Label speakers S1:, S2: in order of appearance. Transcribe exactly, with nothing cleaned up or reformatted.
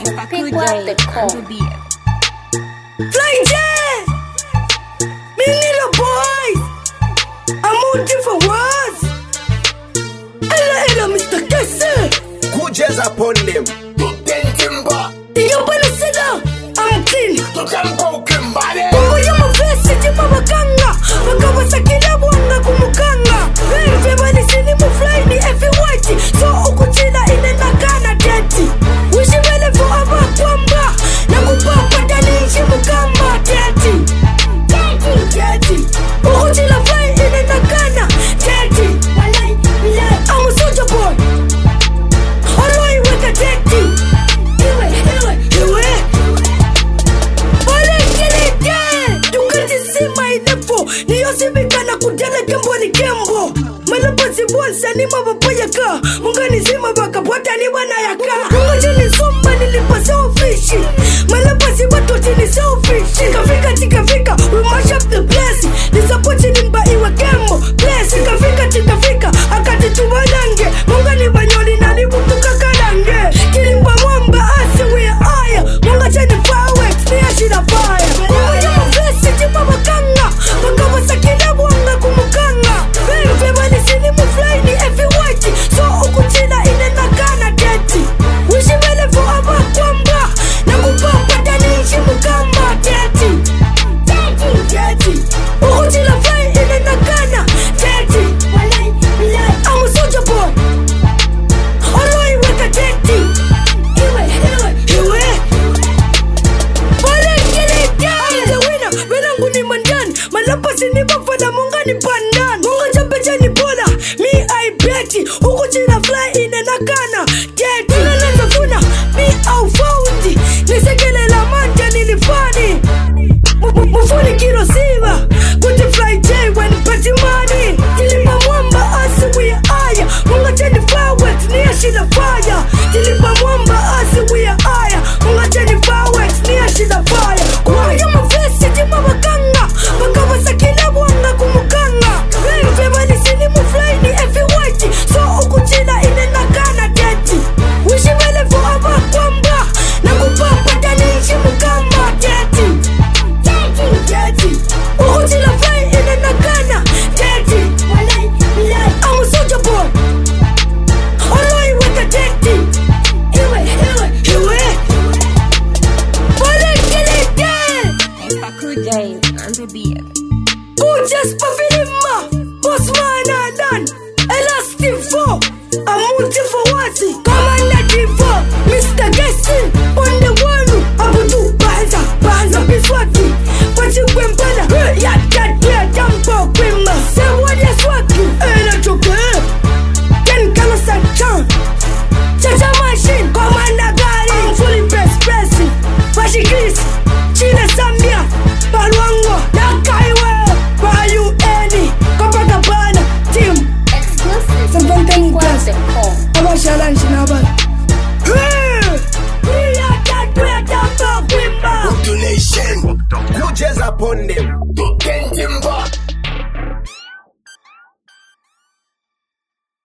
S1: Pick up the call.
S2: Fly J! Me little boys! I'm on different words! Ella ella Mister Kessel!
S3: Who just upon them? Then timber!
S2: Yo bana sida! I'm clean!
S3: To tempo kimbale!
S2: Mungu ya mavesi jima wakanga! Wakawasa kila mwanga kumukanga! Vile bani sini mufly ni every white! So ukuchina ine nakana deti! Wishi wele for aba kwamba! Na kupapa dani ishi mukamba deti! Deti! Deti! Ukuchina fly ine nakana deti! I'm a soldier boy! Alright with the deti! Iwe! Iwe! Iwe! Ole kilite! Tukati sima inepo! Niyo simikana kudele kembo ni kembo! Malapazi bonsa ni mabapaya ka!